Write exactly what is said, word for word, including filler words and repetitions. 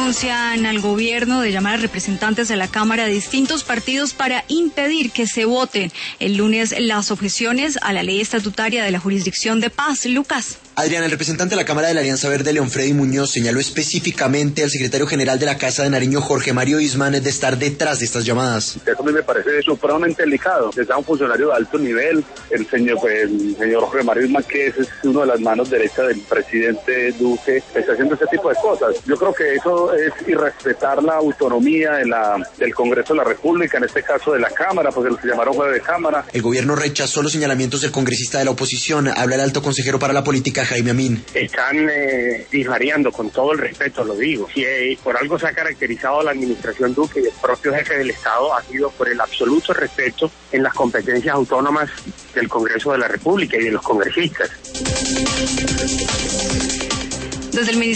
denuncian al gobierno de llamar a representantes de la Cámara de distintos partidos para impedir que se voten el lunes las objeciones a la ley estatutaria de la Jurisdicción de Paz. Lucas. Adrián, el representante de la Cámara de la Alianza Verde, León Freddy Muñoz, señaló específicamente al secretario general de la Casa de Nariño, Jorge Mario Isman, de estar detrás de estas llamadas. Eso a mí me parece supremamente delicado. Está un funcionario de alto nivel, el señor, pues, el señor Jorge Mario Isman, que es uno de las manos derechas del presidente Duque, está haciendo ese tipo de cosas. Yo creo que eso es irrespetar la autonomía de la, del Congreso de la República, en este caso de la Cámara, porque los que llamaron jueves de Cámara. El gobierno rechazó los señalamientos del congresista de la oposición. Habla el alto consejero para la política, Jaime Amin. Están eh, disvariando, con todo el respeto lo digo. Si eh, por algo se ha caracterizado la administración Duque y el propio jefe del Estado, ha sido por el absoluto respeto en las competencias autónomas del Congreso de la República y de los congresistas. Desde el Ministerio